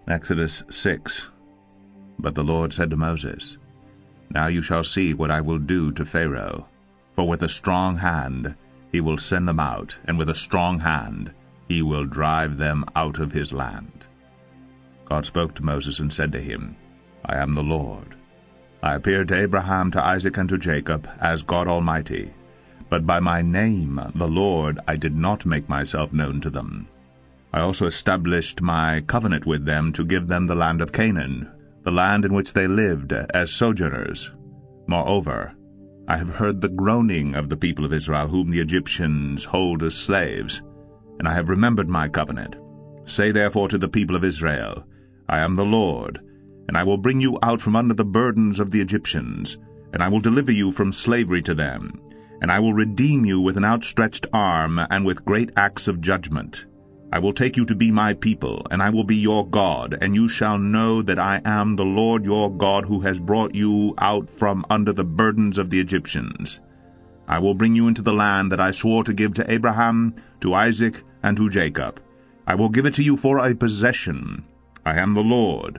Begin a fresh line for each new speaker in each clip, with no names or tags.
Exodus 6. But the Lord said to Moses, Now you shall see what I will do to Pharaoh. For with a strong hand he will send them out, and with a strong hand he will drive them out of his land. God spoke to Moses and said to him, I am the Lord. I appeared to Abraham, to Isaac, and to Jacob as God Almighty. But by my name, the Lord, I did not make myself known to them. I also established my covenant with them to give them the land of Canaan, the land in which they lived as sojourners. Moreover, I have heard the groaning of the people of Israel, whom the Egyptians hold as slaves, and I have remembered my covenant. Say therefore to the people of Israel, I am the Lord, and I will bring you out from under the burdens of the Egyptians, and I will deliver you from slavery to them, and I will redeem you with an outstretched arm and with great acts of judgment. I will take you to be my people, and I will be your God, and you shall know that I am the Lord your God, who has brought you out from under the burdens of the Egyptians. I will bring you into the land that I swore to give to Abraham, to Isaac, and to Jacob. I will give it to you for a possession. I am the Lord.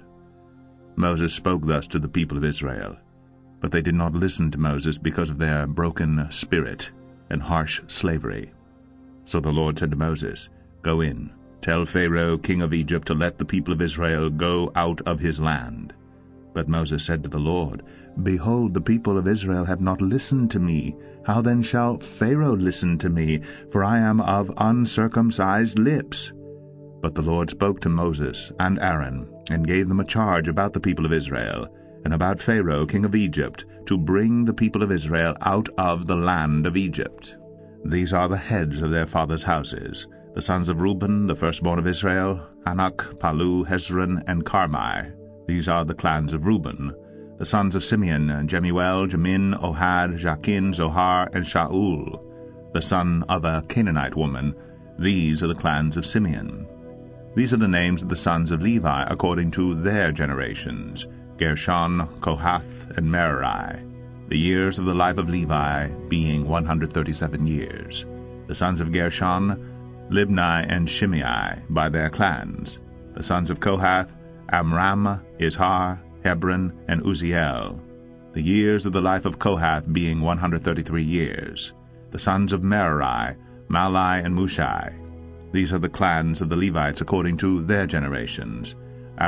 Moses spoke thus to the people of Israel, but they did not listen to Moses because of their broken spirit and harsh slavery. So the Lord said to Moses, Go in, tell Pharaoh, king of Egypt, to let the people of Israel go out of his land. But Moses said to the Lord, Behold, the people of Israel have not listened to me. How then shall Pharaoh listen to me? For I am of uncircumcised lips. But the Lord spoke to Moses and Aaron, and gave them a charge about the people of Israel, and about Pharaoh, king of Egypt, to bring the people of Israel out of the land of Egypt. These are the heads of their fathers' houses: the sons of Reuben, the firstborn of Israel, Anak, Palu, Hezron, and Carmi. These are the clans of Reuben. The sons of Simeon, Jemuel, Jamin, Ohad, Jachin, Zohar, and Shaul, the son of a Canaanite woman. These are the clans of Simeon. These are the names of the sons of Levi according to their generations: Gershon, Kohath, and Merari. The years of the life of Levi being 137 years. The sons of Gershon, Libni and Shimei, by their clans. The sons of Kohath, Amram, Izhar, Hebron, and Uzziel. The years of the life of Kohath being 133 years. The sons of Merari, Malai and Mushai. These are the clans of the Levites according to their generations.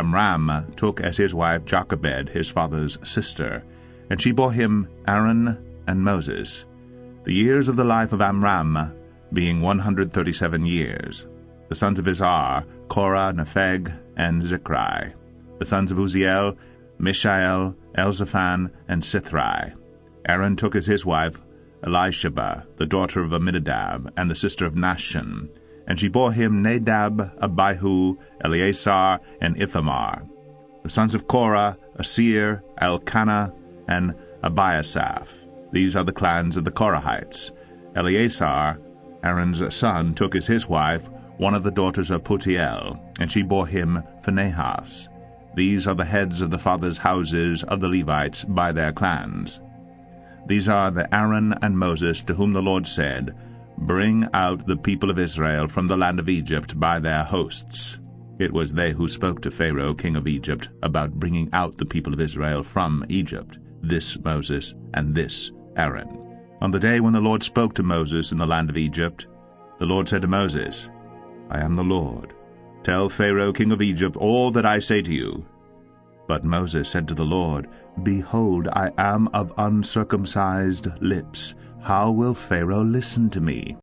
Amram took as his wife Jochebed, his father's sister, and she bore him Aaron and Moses. The years of the life of Amram being 137 years. The sons of Izhar, Korah, Nepheg, and Zichri. The sons of Uzziel, Mishael, Elzaphan, and Sithri. Aaron took as his wife Elisheba, the daughter of Amminadab, and the sister of Nahshon, and she bore him Nadab, Abihu, Eleazar, and Ithamar. The sons of Korah, Asir, Elkanah, and Abiasaph. These are the clans of the Korahites. Eleazar, Aaron's son, took as his wife one of the daughters of Putiel, and she bore him Phinehas. These are the heads of the fathers' houses of the Levites by their clans. These are the Aaron and Moses to whom the Lord said, Bring out the people of Israel from the land of Egypt by their hosts. It was they who spoke to Pharaoh, king of Egypt, about bringing out the people of Israel from Egypt, this Moses and this Aaron. On the day when the Lord spoke to Moses in the land of Egypt, the Lord said to Moses, I am the Lord. Tell Pharaoh, king of Egypt, all that I say to you. But Moses said to the Lord, Behold, I am of uncircumcised lips. How will Pharaoh listen to me?